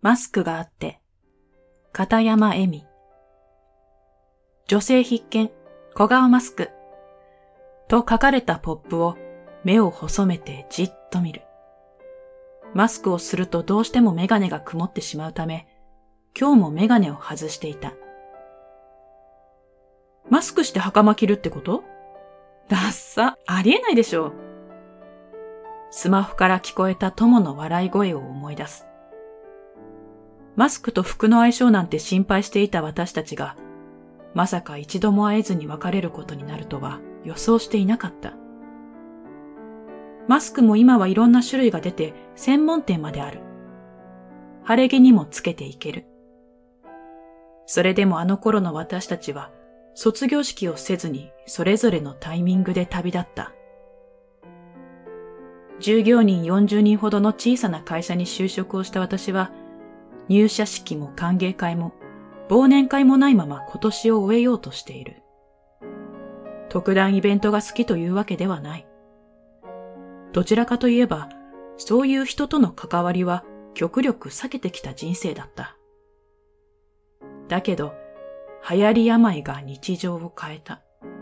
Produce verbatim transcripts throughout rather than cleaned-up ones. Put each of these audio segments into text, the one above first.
マスクがあって、片山恵美。女性必見、小顔マスク。と書かれたポップを目を細めてじっと見る。マスクをするとどうしてもメガネが曇ってしまうため、今日もメガネを外していた。マスクして袴着るってこと？ダッサ、ありえないでしょう。スマホから聞こえた友の笑い声を思い出す。マスクと服の相性なんて心配していた私たちが、まさか一度も会えずに別れることになるとは予想していなかった。マスクも今はいろんな種類が出て専門店まである。晴れ着にもつけていける。それでもあの頃の私たちは卒業式をせずにそれぞれのタイミングで旅立った。従業員よんじゅうにんほどの小さな会社に就職をした私は、入社式も歓迎会も忘年会もないまま今年を終えようとしている。特段イベントが好きというわけではない。どちらかといえば、そういう人との関わりは極力避けてきた人生だった。だけど、流行り病が日常を変えた。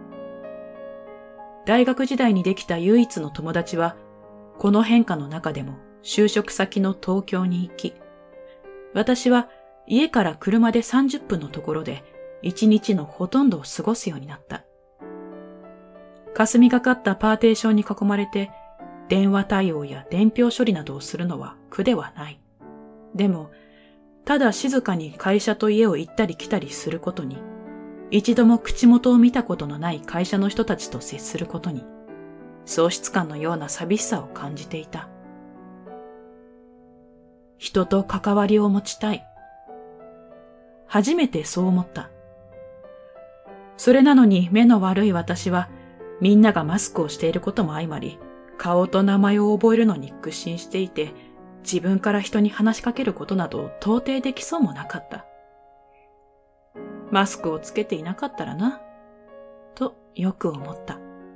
大学時代にできた唯一の友達は、この変化の中でも就職先の東京に行き、私は家から車でさんじゅっぷんのところで一日のほとんどを過ごすようになった。霞がかったパーテーションに囲まれて電話対応や伝票処理などをするのは苦ではない。でも、ただ静かに会社と家を行ったり来たりすることに、一度も口元を見たことのない会社の人たちと接することに、喪失感のような寂しさを感じていた。人と関わりを持ちたい。初めてそう思った。それなのに目の悪い私は、みんながマスクをしていることも相まり、顔と名前を覚えるのに屈伸していて、自分から人に話しかけることなど到底できそうもなかった。マスクをつけていなかったらな、とよく思った。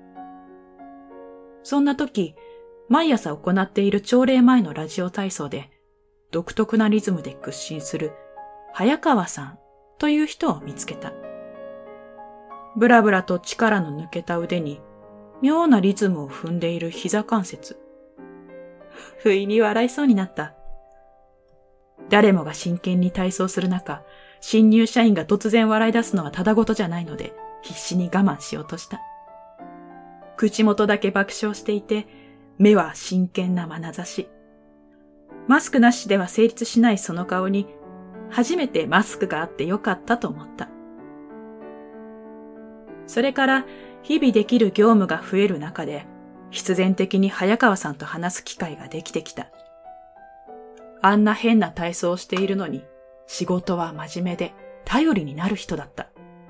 そんな時、毎朝行っている朝礼前のラジオ体操で、独特なリズムで屈伸する早川さんという人を見つけた。ブラブラと力の抜けた腕に妙なリズムを踏んでいる膝関節。不意に笑いそうになった。誰もが真剣に体操する中、新入社員が突然笑い出すのはただごとじゃないので、必死に我慢しようとした。口元だけ爆笑していて、目は真剣な眼差し。マスクなしでは成立しないその顔に、初めてマスクがあってよかったと思った。それから日々できる業務が増える中で、必然的に早川さんと話す機会ができてきた。あんな変な体操をしているのに、仕事は真面目で頼りになる人だった。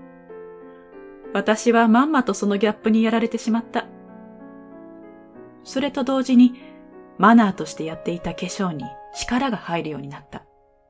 私はまんまとそのギャップにやられてしまった。それと同時に、マナーとしてやっていた化粧に力が入るようになった。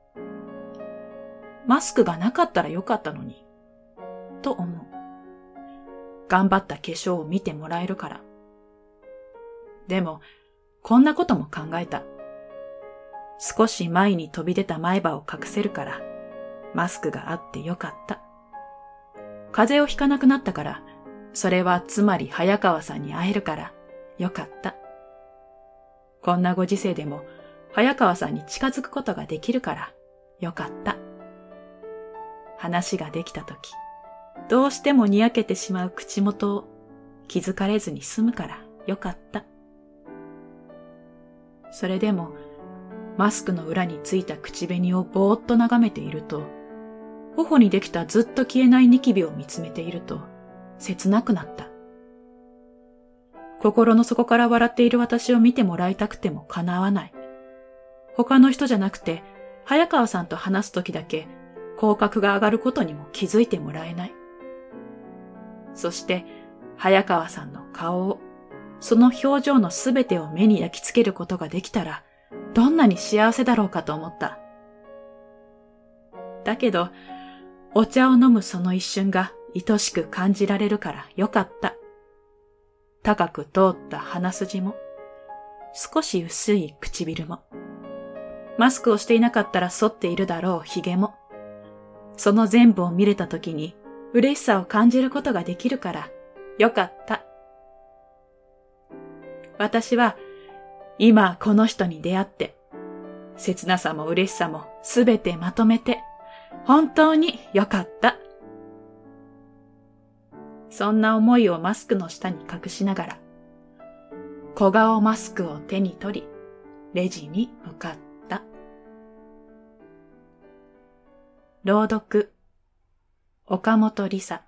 マスクがなかったらよかったのに、と思う。頑張った化粧を見てもらえるから。でも、こんなことも考えた。少し前に飛び出た前歯を隠せるから、マスクがあってよかった。風邪をひかなくなったから、それはつまり早川さんに会えるから、よかった。こんなご時世でも、早川さんに近づくことができるから、よかった。話ができたとき、どうしてもにやけてしまう口元を気づかれずに済むからよかった。それでも、マスクの裏についた口紅をぼーっと眺めていると、頬にできたずっと消えないニキビを見つめていると、切なくなった。心の底から笑っている私を見てもらいたくても叶わない。他の人じゃなくて、早川さんと話すときだけ、口角が上がることにも気づいてもらえない。そして、早川さんの顔を、その表情のすべてを目に焼き付けることができたら、どんなに幸せだろうかと思った。だけど、お茶を飲むその一瞬が愛しく感じられるからよかった。高く通った鼻筋も、少し薄い唇も、 マスクをしていなかったら反っているだろう髭も。その全部を見れたときに嬉しさを感じることができるからよかった。私は今この人に出会って、切なさも嬉しさもすべてまとめて本当によかった。そんな思いをマスクの下に隠しながら、小顔マスクを手に取り、レジに向かった。朗読、岡本理沙。